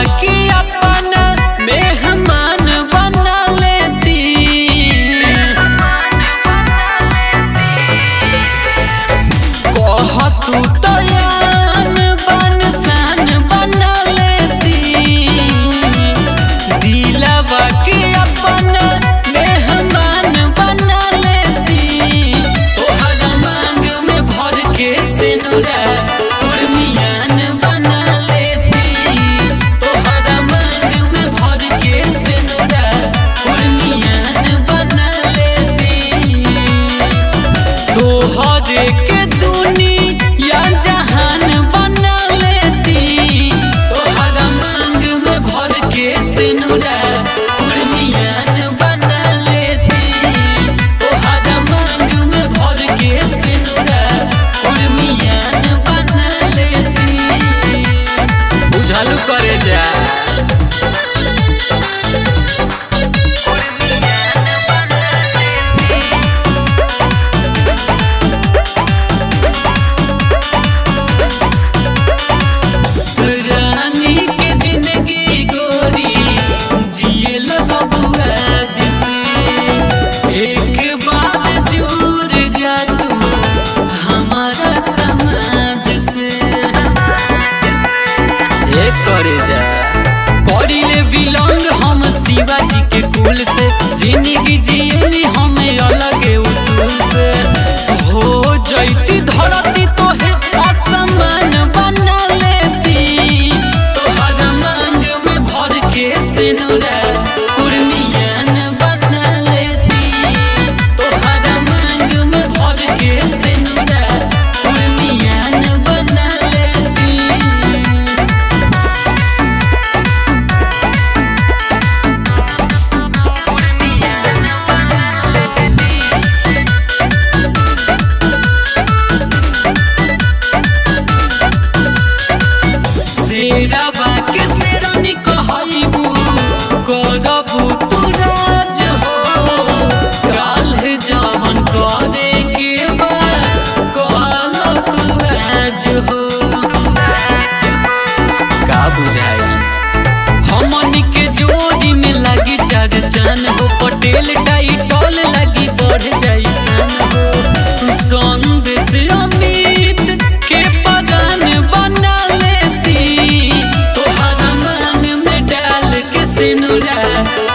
के अपना मेहमान बना लेती। कह तू तो यान बन सान बना लेती। दिलवा के अपना मेहमान बना लेती। तोहरा मांग में भर के सिनुरा उर्मियान बना लेती। तोहरा मांग में भर के सिनुरा उर्मियान बना लेती। तोहरे के दुनिया जहान बना लेती। तोहरा मांग में भर के सिनुरा उर्मियान बना लेती। तोहरा मांग में भर के सिनुरा उर्मियान बना लेती। बुझालू करे जा रानी के जिंदगी गोरी जिए लगबुआ जिसे। एक बार जुड़ जा तू हमारा समाज से। एक करे जा करिले बिलोंग हम शिवाजी के कुल से। जिंदगी जिए हमें अलग उसूल से। हो जैती धरती तो है आसमान बना लेती। तोहरा मांग में भर के सिनुरा उर्मियान बना लेती। तोहरा मांग में भर के सिनुरा उर्मियान बना लेती। शेरवा के शेरनी कहबू करबू तू राज हो। काल्ह जवन करे के बा कहल तू आज हो। का बुझाई हमनी के जोड़ी में लगी चार चान हो। पटेल टाइटल लगी बढ़ जाई सन हो। संदेश अमित के परान बना लेती। तोहरा मान में डाल के सिनुरा